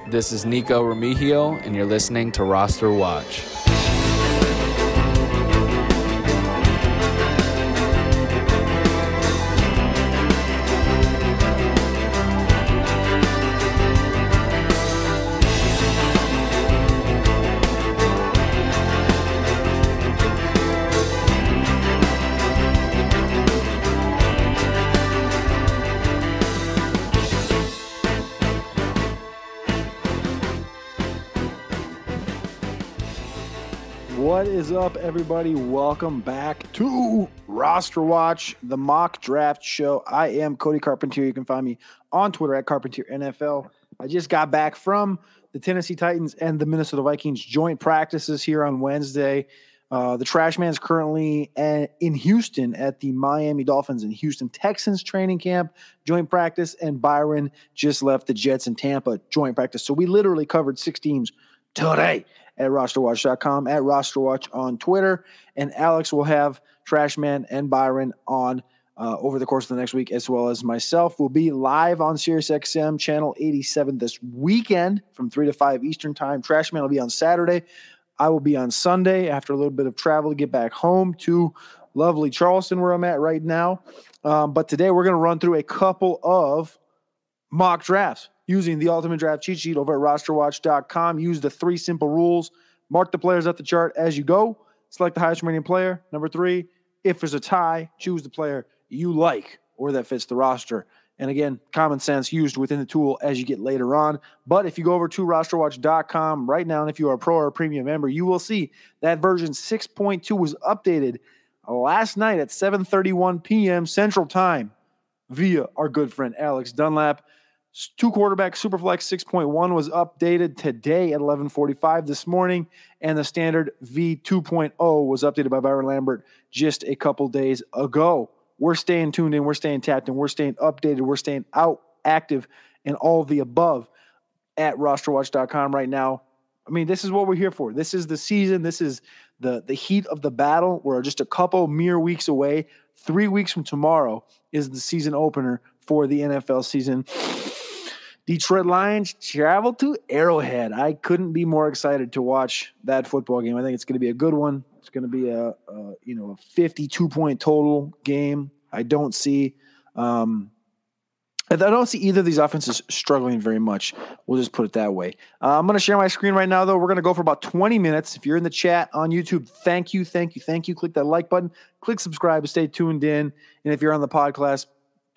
This is Nico Remigio, and you're listening to Roster Watch. What is up, everybody? Welcome back to Roster Watch, the mock draft show. I am Cody Carpentier. You can find me on Twitter at Carpentier NFL. I just got back from the Tennessee Titans and the Minnesota Vikings joint practices here on Wednesday. The Trash Man's currently in Houston at the Miami Dolphins and Houston Texans training camp joint practice, and Byron just left the Jets and Tampa joint practice. So we literally covered 6 teams today at rosterwatch.com, at rosterwatch on Twitter, and Alex will have Trashman and Byron on over the course of the next week, as well as myself. We'll be live on SiriusXM channel 87 this weekend from 3 to 5 Eastern time. Trashman will be on Saturday. I will be on Sunday after a little bit of travel to get back home to lovely Charleston, where I'm at right now. But today we're going to run through a couple of mock drafts using the Ultimate Draft cheat sheet over at rosterwatch.com. Use the 3 simple rules. Mark the players up the chart as you go. Select the highest remaining player. Number 3, if there's a tie, choose the player you like or that fits the roster. And again, common sense used within the tool as you get later on. But if you go over to rosterwatch.com right now, and if you are a pro or a premium member, you will see that version 6.2 was updated last night at 7:31 p.m. Central Time via our good friend Alex Dunlap. 2 quarterback Superflex 6.1 was updated today at 11:45 this morning, and the standard V2.0 was updated by Byron Lambert just a couple days ago. We're staying tuned in, we're staying tapped in, we're staying updated, we're staying out active, and all of the above at rosterwatch.com right now. I mean, this is what we're here for. This is the season. This is the heat of the battle. We're just a couple mere weeks away. 3 weeks from tomorrow is the season opener for the NFL season. Detroit Lions travel to Arrowhead. I couldn't be more excited to watch that football game. I think it's going to be a good one. It's going to be a 52-point total game. I don't see either of these offenses struggling very much. We'll just put it that way. I'm going to share my screen right now, though. We're going to go for about 20 minutes. If you're in the chat on YouTube, thank you. Click that like button. Click subscribe to stay tuned in. And if you're on the podcast,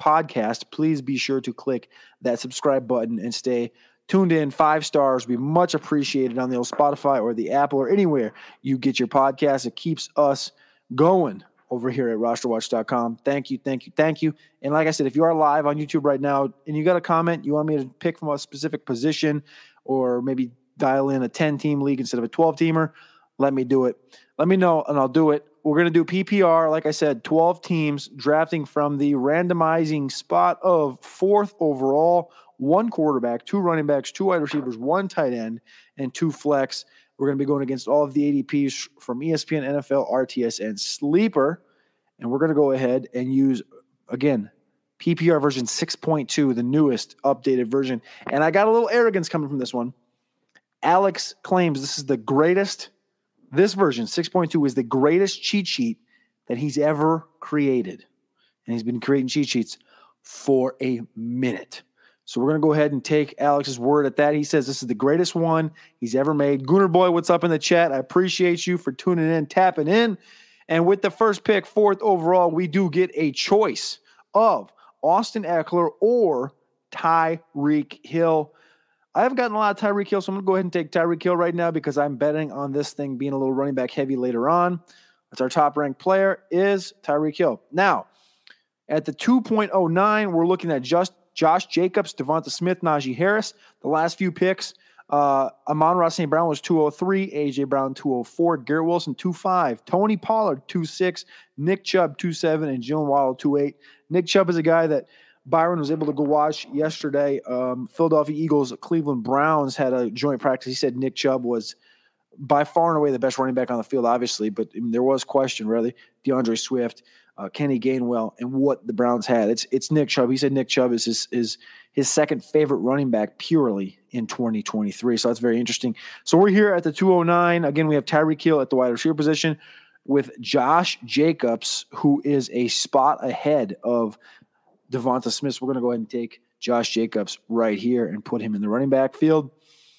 please be sure to click that subscribe button and stay tuned in. 5 stars would be much appreciated on the old Spotify or the Apple or anywhere you get your podcast. It keeps us going over here at rosterwatch.com. Thank you. And like I said, if you are live on YouTube right now and you got a comment, you want me to pick from a specific position or maybe dial in a 10-team league instead of a 12-teamer, let me do it. Let me know, and I'll do it. We're going to do PPR, like I said, 12 teams drafting from the randomizing spot of 4th overall, 1 quarterback, 2 running backs, 2 wide receivers, 1 tight end, and 2 flex. We're going to be going against all of the ADPs from ESPN, NFL, RTS, and Sleeper. And we're going to go ahead and use, again, PPR version 6.2, the newest updated version. And I got a little arrogance coming from this one. Alex claims this is the greatest. This version, 6.2, is the greatest cheat sheet that he's ever created. And he's been creating cheat sheets for a minute. So we're going to go ahead and take Alex's word at that. He says this is the greatest one he's ever made. Gooner Boy, what's up in the chat? I appreciate you for tuning in, tapping in. And with the first pick, 4th overall, we do get a choice of Austin Ekeler or Tyreek Hill. I haven't gotten a lot of Tyreek Hill, so I'm going to go ahead and take Tyreek Hill right now because I'm betting on this thing being a little running back heavy later on. That's our top-ranked player is Tyreek Hill. Now, at the 2.09, we're looking at just Josh Jacobs, Devonta Smith, Najee Harris. The last few picks, Amon-Ra St. Brown was 203, A.J. Brown 204, Garrett Wilson 25, Tony Pollard 26, Nick Chubb 27, and Jalen Waddle 28. Nick Chubb is a guy that Byron was able to go watch yesterday. Philadelphia Eagles, Cleveland Browns had a joint practice. He said Nick Chubb was by far and away the best running back on the field, obviously, but there was question, really. DeAndre Swift. Kenny Gainwell, and what the Browns had. It's Nick Chubb. He said Nick Chubb is his second favorite running back purely in 2023. So that's very interesting. So we're here at the 209. Again, we have Tyreek Hill at the wide receiver position with Josh Jacobs, who is a spot ahead of Devonta Smith. So we're going to go ahead and take Josh Jacobs right here and put him in the running back field.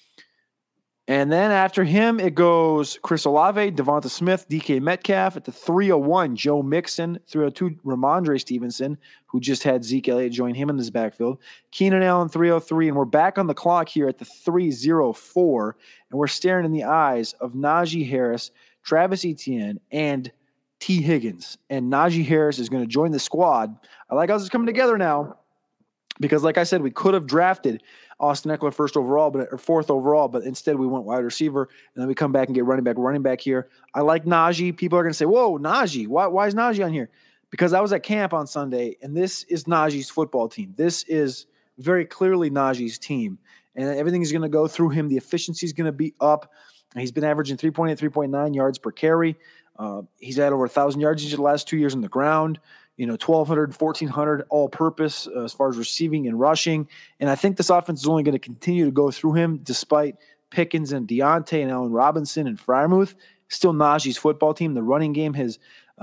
And then after him, it goes Chris Olave, Devonta Smith, DK Metcalf. At the 301, Joe Mixon. 302, Ramondre Stevenson, who just had Zeke Elliott join him in this backfield. Keenan Allen, 303. And we're back on the clock here at the 304. And we're staring in the eyes of Najee Harris, Travis Etienne, and T. Higgins. And Najee Harris is going to join the squad. I like how this is coming together now because, like I said, we could have drafted Austin Eckler fourth overall, but instead we went wide receiver, and then we come back and get running back here. I like Najee. People are going to say, whoa, Najee, why is Najee on here? Because I was at camp on Sunday, and this is Najee's football team. This is very clearly Najee's team, and everything is going to go through him. The efficiency is going to be up. He's been averaging 3.8, 3.9 yards per carry. He's had over 1,000 yards each of the last 2 years on the ground. 1,200, 1,400 all-purpose as far as receiving and rushing. And I think this offense is only going to continue to go through him despite Pickens and Deontay and Allen Robinson and Freiermuth. Still Najee's football team. The running game has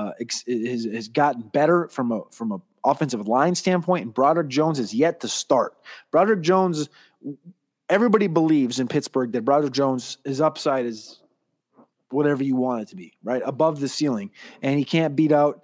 gotten better from a offensive line standpoint, and Broderick Jones is yet to start. Broderick Jones, everybody believes in Pittsburgh that Broderick Jones, his upside is whatever you want it to be, right? Above the ceiling. And he can't beat out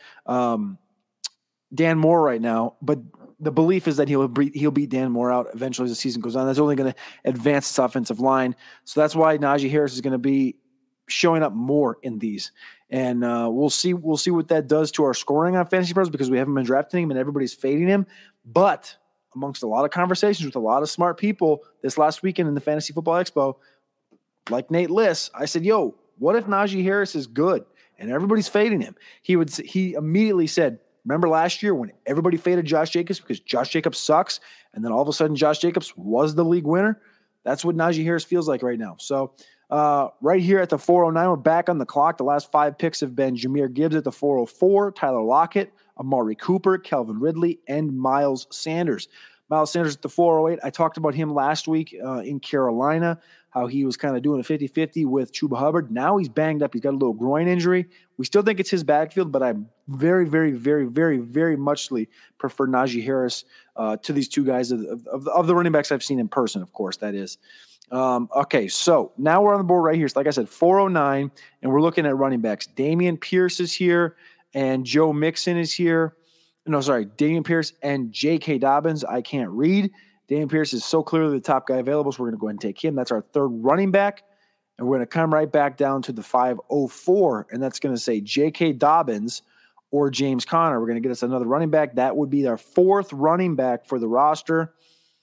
Dan Moore right now, but the belief is that he'll beat Dan Moore out eventually as the season goes on. That's only going to advance this offensive line. So that's why Najee Harris is going to be showing up more in these. And we'll see what that does to our scoring on Fantasy Pros because we haven't been drafting him and everybody's fading him. But amongst a lot of conversations with a lot of smart people this last weekend in the Fantasy Football Expo, like Nate Liss, I said, yo, what if Najee Harris is good and everybody's fading him? He immediately said, remember last year when everybody faded Josh Jacobs because Josh Jacobs sucks, and then all of a sudden Josh Jacobs was the league winner? That's what Najee Harris feels like right now. So right here at the 409, we're back on the clock. The last 5 picks have been Jahmyr Gibbs at the 404, Tyler Lockett, Amari Cooper, Calvin Ridley, and Miles Sanders. Miles Sanders at the 408. I talked about him last week in Carolina, how he was kind of doing a 50-50 with Chuba Hubbard. Now he's banged up. He's got a little groin injury. We still think it's his backfield, but I very, very, very, very, very muchly prefer Najee Harris to these two guys of the running backs I've seen in person, of course, that is. Okay, so now we're on the board right here. So like I said, 409, and we're looking at running backs. Dameon Pierce is here, and Joe Mixon is here. No, sorry, Dameon Pierce and J.K. Dobbins. I can't read. Dameon Pierce is so clearly the top guy available, so we're going to go ahead and take him. That's our third running back. And we're going to come right back down to the 504, and that's going to say J.K. Dobbins or James Conner. We're going to get us another running back. That would be our fourth running back for the roster.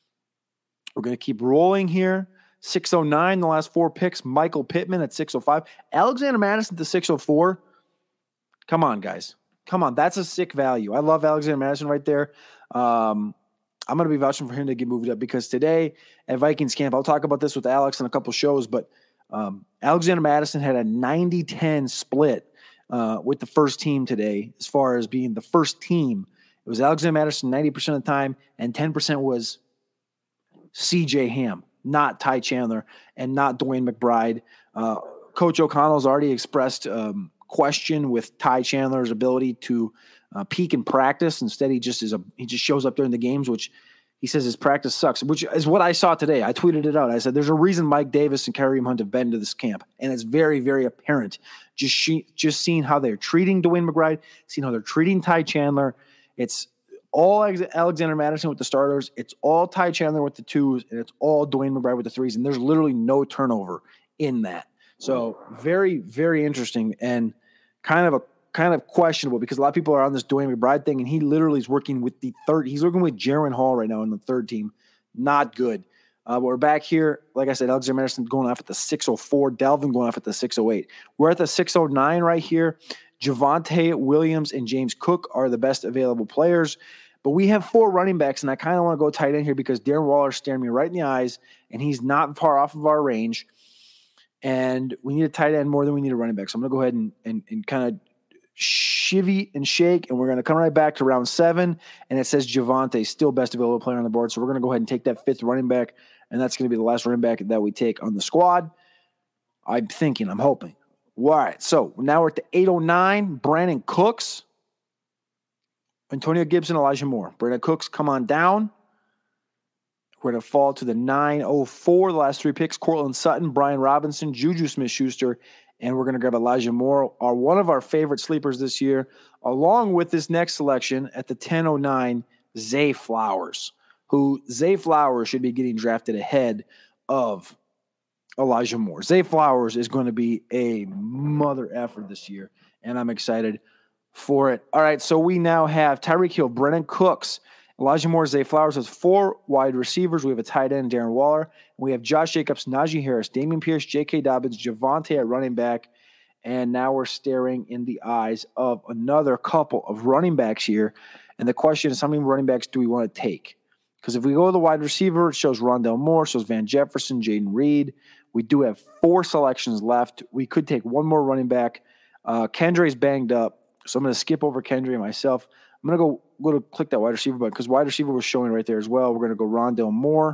We're going to keep rolling here. 609, the last 4 picks. Michael Pittman at 605. Alexander Mattison to 604. Come on, guys. Come on. That's a sick value. I love Alexander Mattison right there. I'm going to be vouching for him to get moved up because today at Vikings camp, I'll talk about this with Alex in a couple shows, but Alexander Mattison had a 90-10 split with the first team today as far as being the first team. It was Alexander Mattison 90% of the time, and 10% was C.J. Ham, not Ty Chandler, and not Dwayne McBride. Coach O'Connell's already expressed question with Ty Chandler's ability to peak in practice. Instead, he just shows up during the games, which he says his practice sucks, which is what I saw today. I tweeted it out. I said, there's a reason Mike Davis and Kareem Hunt have been to this camp, and it's very, very apparent. Just seeing how they're treating Dwayne McBride, seeing how they're treating Ty Chandler. It's all Alexander Mattison with the starters. It's all Ty Chandler with the 2s, and it's all Dwayne McBride with the 3s, and there's literally no turnover in that. So very, very interesting and kind of questionable because a lot of people are on this Dwayne McBride thing, and he literally is working with the third. He's working with Jaron Hall right now in the third team. Not good. But we're back here. Like I said, Alexander Mattison going off at the 604. Delvin going off at the 608. We're at the 609 right here. Javonte Williams and James Cook are the best available players. But we have 4 running backs, and I kind of want to go tight end here because Darren Waller's staring me right in the eyes, and he's not far off of our range. And we need a tight end more than we need a running back. So I'm going to go ahead and kind of shivy and shake, and we're going to come right back to round 7, and it says Javonte still best available player on the board. So we're going to go ahead and take that 5th running back, and that's going to be the last running back that we take on the squad. I'm hoping. All right, so now we're at the 809, Brandon Cooks, Antonio Gibson, Elijah Moore. Brandon Cooks, come on down. We're going to fall to the 904, the last 3 picks, Courtland Sutton, Brian Robinson, Juju Smith-Schuster, and we're going to grab Elijah Moore, one of our favorite sleepers this year, along with this next selection at the 1009, Zay Flowers, who Zay Flowers should be getting drafted ahead of Elijah Moore. Zay Flowers is going to be a mother effer this year, and I'm excited for it. All right, so we now have Tyreek Hill, Brennan Cooks, Elijah Moore, Zay Flowers with 4 wide receivers. We have a tight end, Darren Waller. We have Josh Jacobs, Najee Harris, Dameon Pierce, J.K. Dobbins, Javonte at running back. And now we're staring in the eyes of another couple of running backs here. And the question is, how many running backs do we want to take? Because if we go to the wide receiver, it shows Rondale Moore, shows Van Jefferson, Jaden Reed. We do have 4 selections left. We could take one more running back. Kendre's banged up, so I'm going to skip over Kendre myself. I'm going to go to click that wide receiver button because wide receiver was showing right there as well. We're going to go Rondale Moore.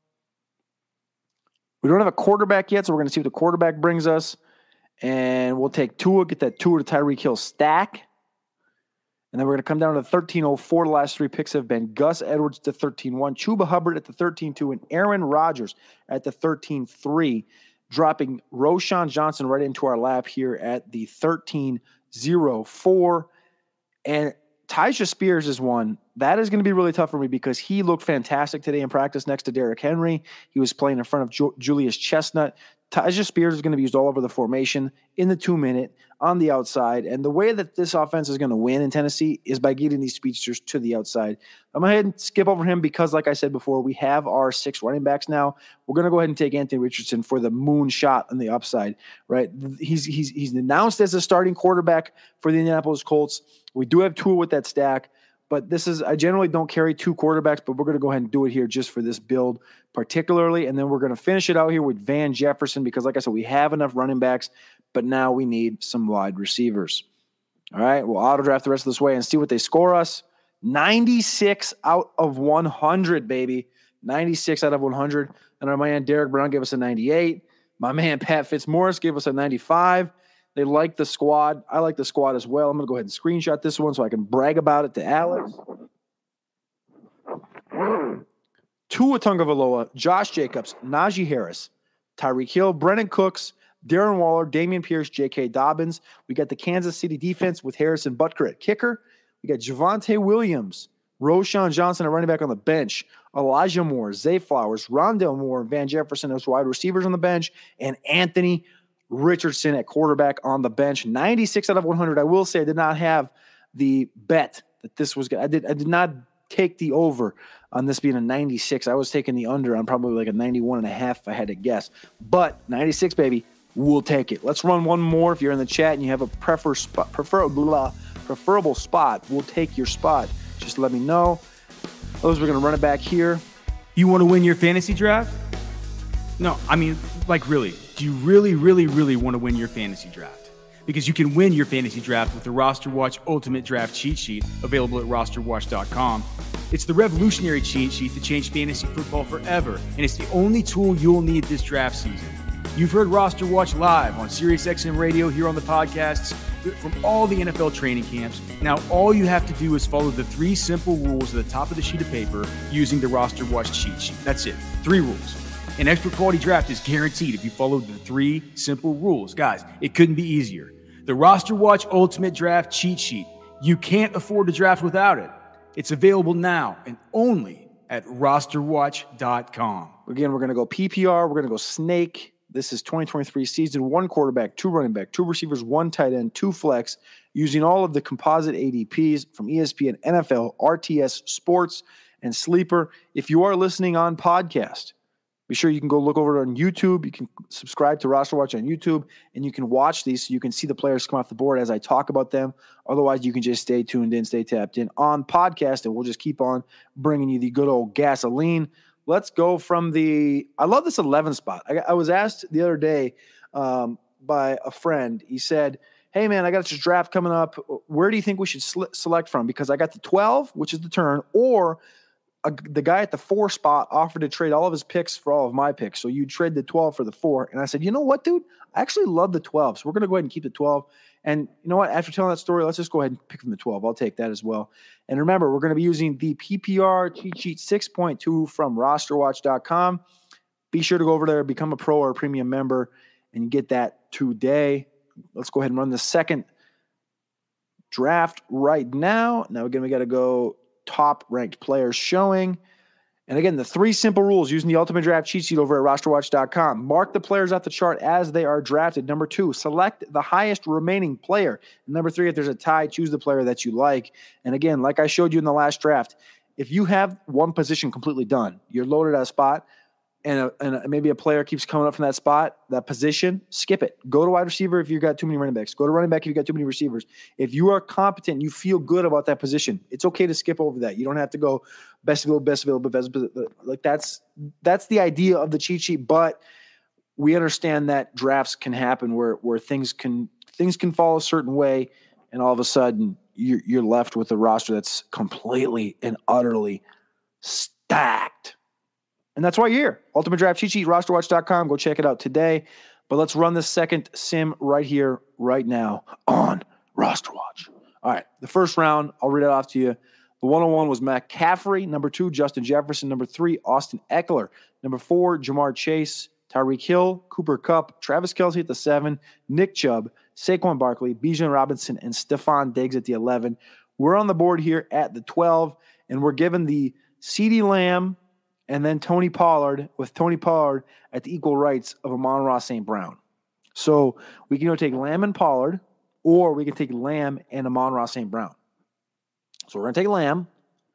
We don't have a quarterback yet, so we're going to see what the quarterback brings us. And we'll take Tua, get that Tua to Tyreek Hill stack. And then we're going to come down to 1304. The last 3 picks have been Gus Edwards to 13-1, Chuba Hubbard at the 13-2, and Aaron Rodgers at the 13-3, dropping Roschon Johnson right into our lap here at the 13-04. And Tyjae Spears is one. That is going to be really tough for me because he looked fantastic today in practice next to Derrick Henry. He was playing in front of Julius Chestnut. Tyjae Spears is going to be used all over the formation in the 2-minute on the outside. And the way that this offense is going to win in Tennessee is by getting these speedsters to the outside. I'm going to go ahead and skip over him because, like I said before, we have our 6 running backs now. We're going to go ahead and take Anthony Richardson for the moon shot on the upside, right? He's announced as a starting quarterback for the Indianapolis Colts. We do have Tua with that stack. But I generally don't carry 2 quarterbacks, but we're going to go ahead and do it here just for this build particularly. And then we're going to finish it out here with Van Jefferson because, like I said, we have enough running backs, but now we need some wide receivers. All right, we'll auto draft the rest of this way and see what they score us. 96 out of 100, baby. 96 out of 100. And our man Derek Brown gave us a 98. My man Pat Fitzmaurice gave us a 95. They like the squad. I like the squad as well. I'm going to go ahead and screenshot this one so I can brag about it to Alex. Tua Tagovailoa, Josh Jacobs, Najee Harris, Tyreek Hill, Brennan Cooks, Darren Waller, Dameon Pierce, J.K. Dobbins. We got the Kansas City defense with Harrison Butker at kicker. We got Javonte Williams, Roschon Johnson at running back on the bench, Elijah Moore, Zay Flowers, Rondale Moore, Van Jefferson as wide receivers on the bench, and Anthony Richardson at quarterback on the bench. 96 out of 100. I will say I did not have the bet that this was good. I did not take the over on this being a 96. I was taking the under on probably like a 91.5 if I had to guess. But 96, baby, we'll take it. Let's run one more. If you're in the chat and you have a preferable spot, we'll take your spot. Just let me know. Those we're going to run it back here. You want to win your fantasy draft? No, I mean, like really. Do you really, really, really want to win your fantasy draft? Because you can win your fantasy draft with the Roster Watch Ultimate Draft Cheat Sheet available at rosterwatch.com. It's the revolutionary cheat sheet that changed fantasy football forever, and it's the only tool you'll need this draft season. You've heard Roster Watch live on SiriusXM Radio, here on the podcasts, from all the NFL training camps. Now, all you have to do is follow the 3 simple rules at the top of the sheet of paper using the Roster Watch cheat sheet. That's it. 3 rules. An expert quality draft is guaranteed if you follow the 3 simple rules. Guys, it couldn't be easier. The Roster Watch Ultimate Draft Cheat Sheet. You can't afford to draft without it. It's available now and only at rosterwatch.com. Again, we're going to go PPR. We're going to go snake. This is 2023 season. 1 quarterback, 2 running back, 2 receivers, 1 tight end, 2 flex, using all of the composite ADPs from ESPN, NFL, RTS, Sports, and Sleeper. If you are listening on podcast, be sure you can go look over on YouTube. You can subscribe to Roster Watch on YouTube, and you can watch these so you can see the players come off the board as I talk about them. Otherwise, you can just stay tuned in, stay tapped in on podcast, and we'll just keep on bringing you the good old gasoline. Let's go from I love this 11 spot. I was asked the other day by a friend. He said, hey, man, I got this draft coming up. Where do you think we should select from? Because I got the 12, which is the turn, or the guy at the 4 spot offered to trade all of his picks for all of my picks. So you trade the 12 for the 4. And I said, you know what, dude? I actually love the 12. So we're going to go ahead and keep the 12. And you know what? After telling that story, let's just go ahead and pick from the 12. I'll take that as well. And remember, we're going to be using the PPR cheat sheet 6.2 from rosterwatch.com. Be sure to go over there, become a pro or a premium member, and get that today. Let's go ahead and run the second draft right now. Now, again, we got to go top ranked players showing. And again, the 3 simple rules using the ultimate draft cheat sheet over at rosterwatch.com. Mark the players off the chart as they are drafted. Number 2, select the highest remaining player. And number 3, if there's a tie, choose the player that you like. And again, like I showed you in the last draft, if you have one position completely done, you're loaded at a spot, and maybe a player keeps coming up from that spot, that position, skip it. Go to wide receiver if you've got too many running backs. Go to running back if you've got too many receivers. If you are competent, you feel good about that position, it's okay to skip over that. You don't have to go best available. Like that's the idea of the cheat sheet, but we understand that drafts can happen where things can fall a certain way, and all of a sudden you're left with a roster that's completely and utterly stacked. And that's why you're here. Ultimate Draft Cheat Sheet, rosterwatch.com. Go check it out today. But let's run the second sim right here, right now on Roster Watch. All right, the first round, I'll read it off to you. The 101 was McCaffrey. Number 2, Justin Jefferson. Number 3, Austin Eckler. Number 4, Jamar Chase. Tyreek Hill, Cooper Kupp, Travis Kelce at the 7, Nick Chubb, Saquon Barkley, Bijan Robinson, and Stephon Diggs at the 11. We're on the board here at the 12, and we're given the CeeDee Lamb and then Tony Pollard, with Tony Pollard at the equal rights of Amon-Ra St. Brown. So we can go take Lamb and Pollard, or we can take Lamb and Amon-Ra St. Brown. So we're going to take Lamb,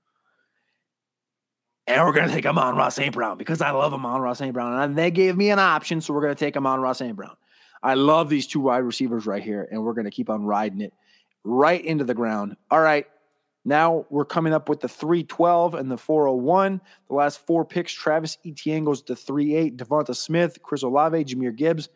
and we're going to take Amon-Ra St. Brown because I love Amon-Ra St. Brown. And they gave me an option, so we're going to take Amon-Ra St. Brown. I love these 2 wide receivers right here, and we're going to keep on riding it right into the ground. All right. Now we're coming up with the 312 and the 401. The last 4 picks, Travis Etienne goes to 38, Devonta Smith, Chris Olave, Jahmyr Gibbs.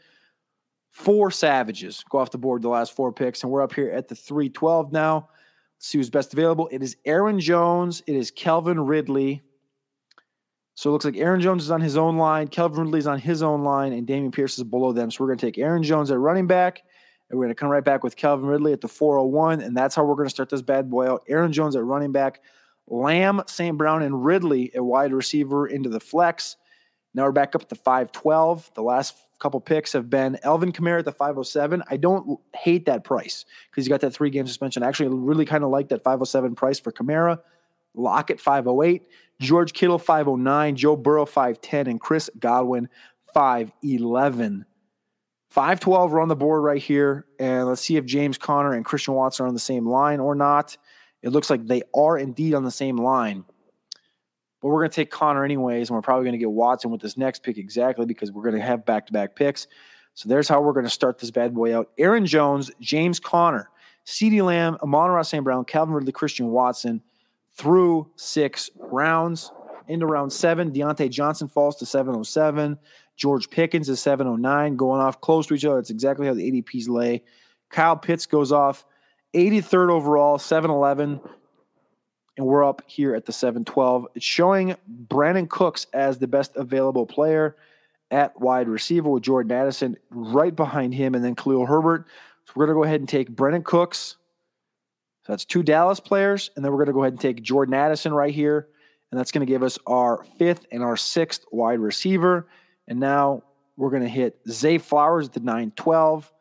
4 Savages go off the board the last 4 picks, and we're up here at the 312 now. Let's see who's best available. It is Aaron Jones. It is Calvin Ridley. So it looks like Aaron Jones is on his own line, Calvin Ridley is on his own line, and Dameon Pierce is below them. So we're going to take Aaron Jones at running back, and we're going to come right back with Calvin Ridley at the 401, and that's how we're going to start this bad boy out. Aaron Jones at running back, Lamb, St. Brown, and Ridley at wide receiver into the flex. Now we're back up at the 512. The last couple picks have been Elvin Kamara at the 507. I don't hate that price because you got that 3-game suspension. I actually really kind of like that 507 price for Kamara. Lockett 508, George Kittle 509, Joe Burrow 510, and Chris Godwin 511. 512 are on the board right here, and let's see if James Conner and Christian Watson are on the same line or not. It looks like they are indeed on the same line. But we're going to take Conner anyways, and we're probably going to get Watson with this next pick exactly because we're going to have back-to-back picks. So there's how we're going to start this bad boy out. Aaron Jones, James Conner, CeeDee Lamb, Amon-Ra St. Brown, Calvin Ridley, Christian Watson through 6 rounds. Into round 7, Deontay Johnson falls to 707. George Pickens is 709, going off close to each other. That's exactly how the ADPs lay. Kyle Pitts goes off 83rd overall, 711. And we're up here at the 712. It's showing Brandon Cooks as the best available player at wide receiver with Jordan Addison right behind him, and then Khalil Herbert. So we're going to go ahead and take Brandon Cooks. So that's 2 Dallas players. And then we're going to go ahead and take Jordan Addison right here. And that's going to give us our 5th and our 6th wide receiver. And now we're going to hit Zay Flowers at the 912.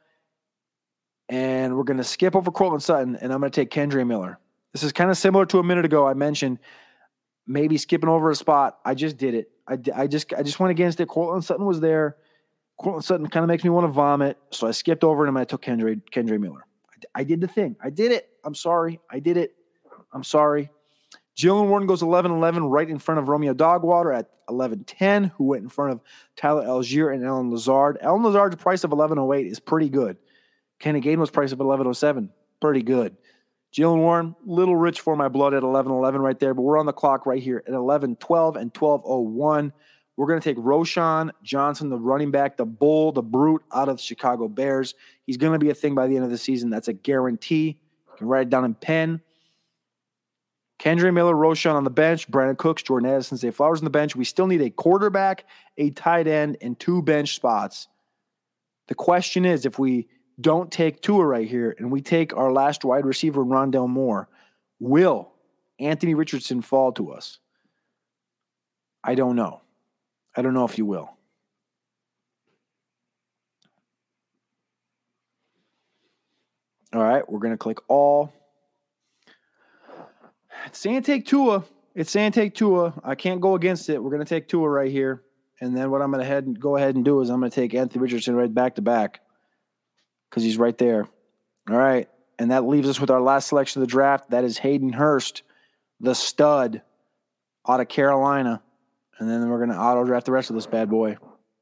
And we're going to skip over Courtland Sutton, and I'm going to take Kendre Miller. This is kind of similar to a minute ago. I mentioned maybe skipping over a spot. I just did it. I just went against it. Courtland Sutton was there. Courtland Sutton kind of makes me want to vomit. So I skipped over him and I took Kendre Miller. I did the thing. I did it. I'm sorry. I did it. I'm sorry. Jalen Warren goes 11-11 right in front of Romeo Dogwater at 11-10, who went in front of Tyler Algier and Allen Lazard. Allen Lazard's price of 11.08 is pretty good. Kenny Gainwell's price of 11.07, pretty good. Jalen Warren, little rich for my blood at 11-11 right there, but we're on the clock right here at 11-12 and 12-01. We're going to take Roschon Johnson, the running back, the bull, the brute out of the Chicago Bears. He's going to be a thing by the end of the season. That's a guarantee. You can write it down in pen. Kendre Miller, Roschon on the bench, Brandon Cooks, Jordan Addison, Zay Flowers on the bench. We still need a quarterback, a tight end, and 2 bench spots. The question is, if we don't take Tua right here and we take our last wide receiver, Rondale Moore, will Anthony Richardson fall to us? I don't know. I don't know if you will. All right, we're going to click all. It's saying take Tua. It's saying take Tua. I can't go against it. We're going to take Tua right here. And then what I'm going to go ahead and do is I'm going to take Anthony Richardson right back to back because he's right there. All right, and that leaves us with our last selection of the draft. That is Hayden Hurst, the stud out of Carolina. And then we're going to auto-draft the rest of this bad boy.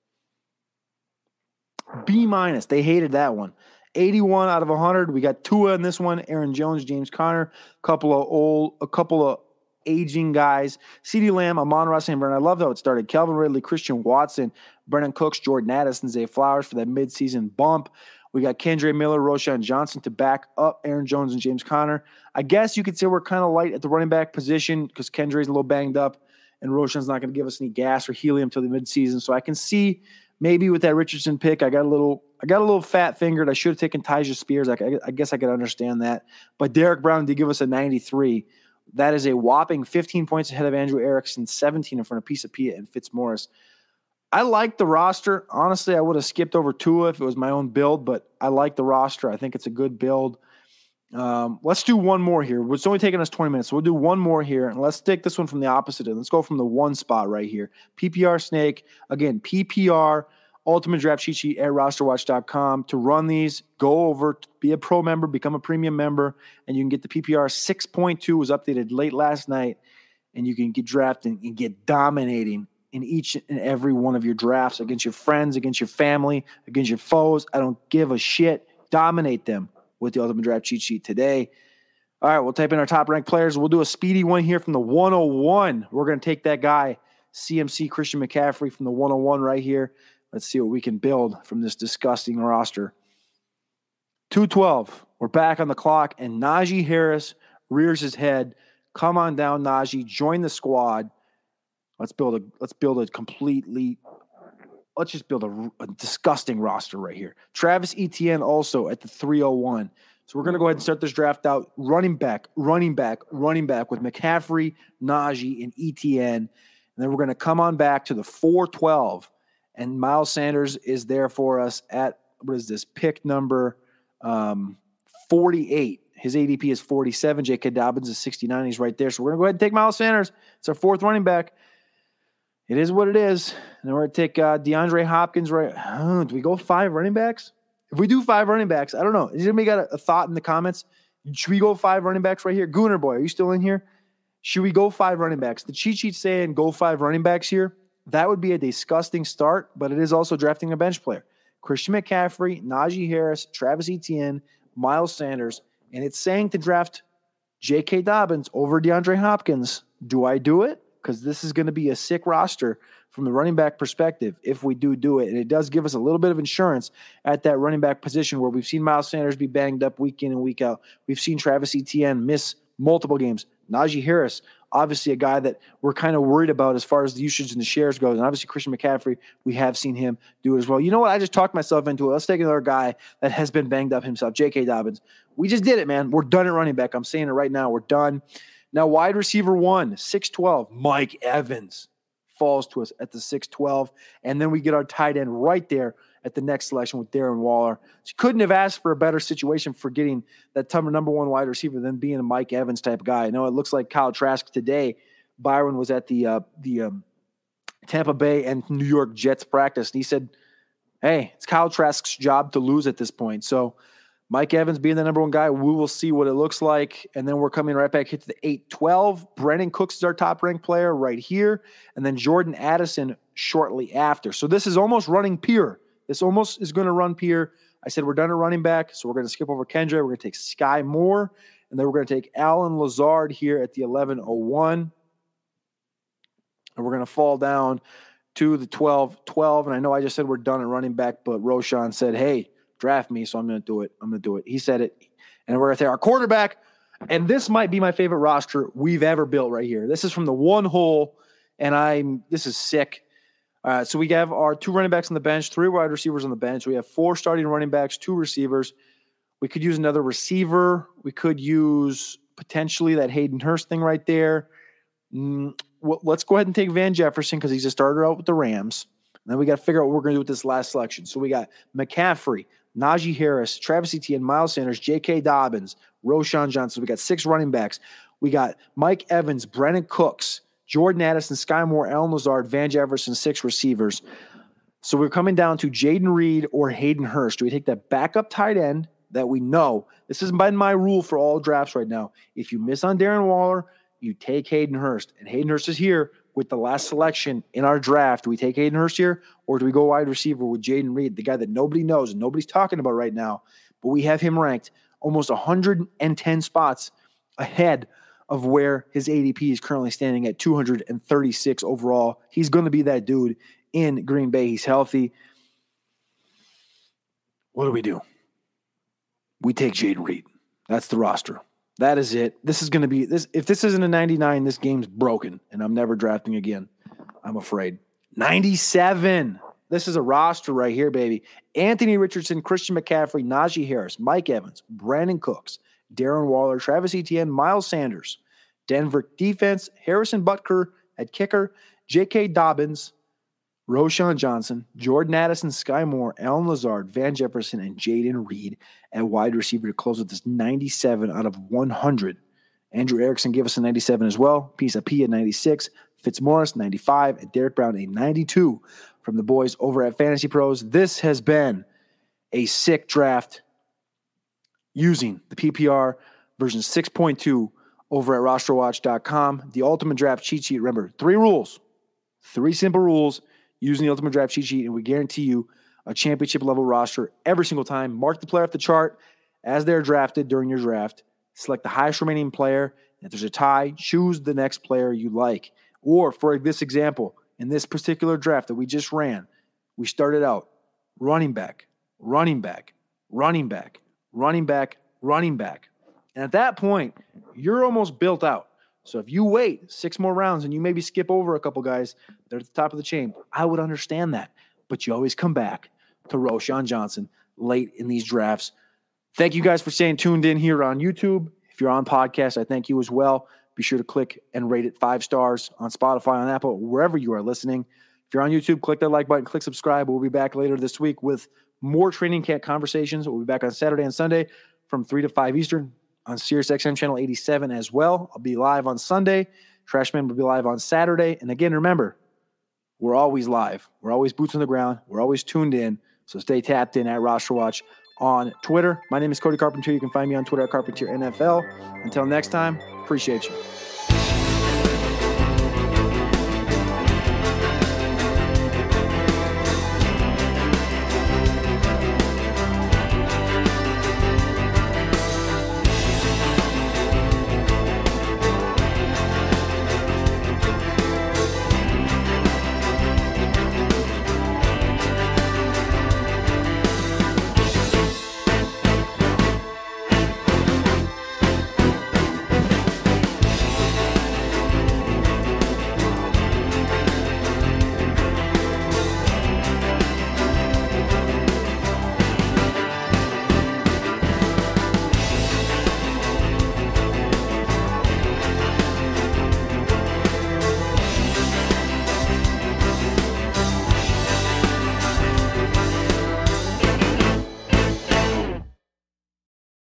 B-. They hated that one. 81 out of 100. We got Tua in this one. Aaron Jones, James Conner. A couple of aging guys. CeeDee Lamb, Amon-Ra St. Brown. I love how it started. Calvin Ridley, Christian Watson, Brennan Cooks, Jordan Addison, Zay Flowers for that midseason bump. We got Kendre Miller, Roschon Johnson to back up Aaron Jones and James Conner. I guess you could say we're kind of light at the running back position because Kendre's a little banged up. And Roschon's not going to give us any gas or helium until the midseason. So I can see maybe with that Richardson pick, I got a little fat fingered. I should have taken Tyjae Spears. I guess I could understand that. But Derek Brown did give us a 93. That is a whopping 15 points ahead of Andrew Erickson, 17 in front of Pisa Pia and Fitzmaurice. I like the roster. Honestly, I would have skipped over Tua if it was my own build, but I like the roster. I think it's a good build. Let's do one more here. It's only taking us 20 minutes, so we'll do one more here, and let's take this one from the opposite end. Let's go from the one spot right here. PPR Snake. Again, PPR, Ultimate Draft Cheat Sheet at rosterwatch.com. To run these, go over, be a pro member, become a premium member, and you can get the PPR 6.2 was updated late last night, and you can get drafting and get dominating in each and every one of your drafts against your friends, against your family, against your foes. I don't give a shit. Dominate them with the Ultimate Draft Cheat Sheet today. All right, we'll type in our top-ranked players. We'll do a speedy one here from the 101. We're going to take that guy, CMC Christian McCaffrey, from the 101 right here. Let's see what we can build from this disgusting roster. 212. We're back on the clock, and Najee Harris rears his head. Come on down, Najee. Join the squad. Let's build a disgusting roster right here. Travis Etienne also at the 301. So we're going to go ahead and start this draft out. Running back with McCaffrey, Najee, and Etienne. And then we're going to come on back to the 412. And Miles Sanders is there for us at, pick number 48. His ADP is 47. J.K. Dobbins is 69. He's right there. So we're going to go ahead and take Miles Sanders. It's our 4th running back. It is what it is. And we're going to take DeAndre Hopkins. Right? Do we go 5 running backs? If we do 5 running backs, I don't know. Has anybody got a thought in the comments? Should we go 5 running backs right here? Gooner Boy, are you still in here? Should we go 5 running backs? The cheat sheet's saying go 5 running backs here. That would be a disgusting start, but it is also drafting a bench player. Christian McCaffrey, Najee Harris, Travis Etienne, Miles Sanders, and it's saying to draft J.K. Dobbins over DeAndre Hopkins. Do I do it? Because this is going to be a sick roster from the running back perspective if we do it. And it does give us a little bit of insurance at that running back position where we've seen Miles Sanders be banged up week in and week out. We've seen Travis Etienne miss multiple games. Najee Harris, obviously a guy that we're kind of worried about as far as the usage and the shares goes. And obviously Christian McCaffrey, we have seen him do it as well. You know what? I just talked myself into it. Let's take another guy that has been banged up himself, J.K. Dobbins. We just did it, man. We're done at running back. I'm saying it right now. We're done. Now, wide receiver 1, 6'12", Mike Evans falls to us at the 6'12", and then we get our tight end right there at the next selection with Darren Waller. So you couldn't have asked for a better situation for getting that number 1 wide receiver than being a Mike Evans type guy. I know it looks like Kyle Trask today. Byron was at the Tampa Bay and New York Jets practice, and he said, hey, it's Kyle Trask's job to lose at this point. So Mike Evans being the number 1 guy, we will see what it looks like. And then we're coming right back here to the 8-12. Brandon Cooks is our top-ranked player right here. And then Jordan Addison shortly after. So this is almost running pure. This almost is going to run pure. I said we're done at running back, so we're going to skip over Kendre. We're going to take Sky Moore. And then we're going to take Alan Lazard here at the 11-01. And we're going to fall down to the 12, and I know I just said we're done at running back, but Roshan said, hey, draft me, so I'm going to do it. He said it, and we're going to take our quarterback, and this might be my favorite roster we've ever built right here. This is from the one hole, and this is sick. So we have our 2 running backs on the bench, 3 wide receivers on the bench. We have 4 starting running backs, 2 receivers. We could use another receiver. We could use potentially that Hayden Hurst thing right there. Well, let's go ahead and take Van Jefferson because he's a starter out with the Rams. And then we got to figure out what we're going to do with this last selection. So we got McCaffrey, Najee Harris, Travis Etienne, Miles Sanders, J.K. Dobbins, Roshan Johnson. We got 6 running backs. We got Mike Evans, Brennan Cooks, Jordan Addison, Sky Moore, Allen Lazard, Van Jefferson, 6 receivers. So we're coming down to Jaden Reed or Hayden Hurst. Do we take that backup tight end that we know? This has been my rule for all drafts right now. If you miss on Darren Waller, you take Hayden Hurst. And Hayden Hurst is here with the last selection in our draft. Do we take Hayden Hurst here, or do we go wide receiver with Jaden Reed, the guy that nobody knows and nobody's talking about right now, but we have him ranked almost 110 spots ahead of where his ADP is currently standing at 236 overall. He's going to be that dude in Green Bay. He's healthy. What do? We take Jaden Reed. That's the roster. That is it. This is going to be this. If this isn't a 99, this game's broken, and I'm never drafting again. I'm afraid. 97. This is a roster right here, baby. Anthony Richardson, Christian McCaffrey, Najee Harris, Mike Evans, Brandon Cooks, Darren Waller, Travis Etienne, Miles Sanders. Denver defense, Harrison Butker at kicker, J.K. Dobbins, Roshan Johnson, Jordan Addison, Sky Moore, Allen Lazard, Van Jefferson, and Jaden Reed at wide receiver to close with this 97 out of 100. Andrew Erickson gave us a 97 as well. Pisa P at 96. Fitzmaurice, 95. And Derek Brown, a 92 from the boys over at Fantasy Pros. This has been a sick draft using the PPR version 6.2 over at rosterwatch.com. The Ultimate Draft cheat sheet. Remember, 3 rules. 3 simple rules using the Ultimate Draft cheat sheet, and we guarantee you a championship-level roster every single time. Mark the player off the chart as they're drafted during your draft. Select the highest remaining player. If there's a tie, choose the next player you like. Or, for this example, in this particular draft that we just ran, we started out running back, running back, running back, running back, running back. And at that point, you're almost built out. So if you wait 6 more rounds and you maybe skip over a couple guys, they're at the top of the chain, I would understand that. But you always come back to Roshan Johnson late in these drafts. Thank you guys for staying tuned in here on YouTube. If you're on podcast, I thank you as well. Be sure to click and rate it 5 stars on Spotify, on Apple, wherever you are listening. If you're on YouTube, click that like button, click subscribe. We'll be back later this week with more training camp conversations. We'll be back on Saturday and Sunday from 3 to 5 Eastern on SiriusXM channel 87 as well. I'll be live on Sunday. Trashman will be live on Saturday. And again, remember, we're always live. We're always boots on the ground. We're always tuned in. So stay tapped in at Roster Watch on Twitter. My name is Cody Carpentier. You can find me on Twitter at Carpentier NFL. Until next time, appreciate you.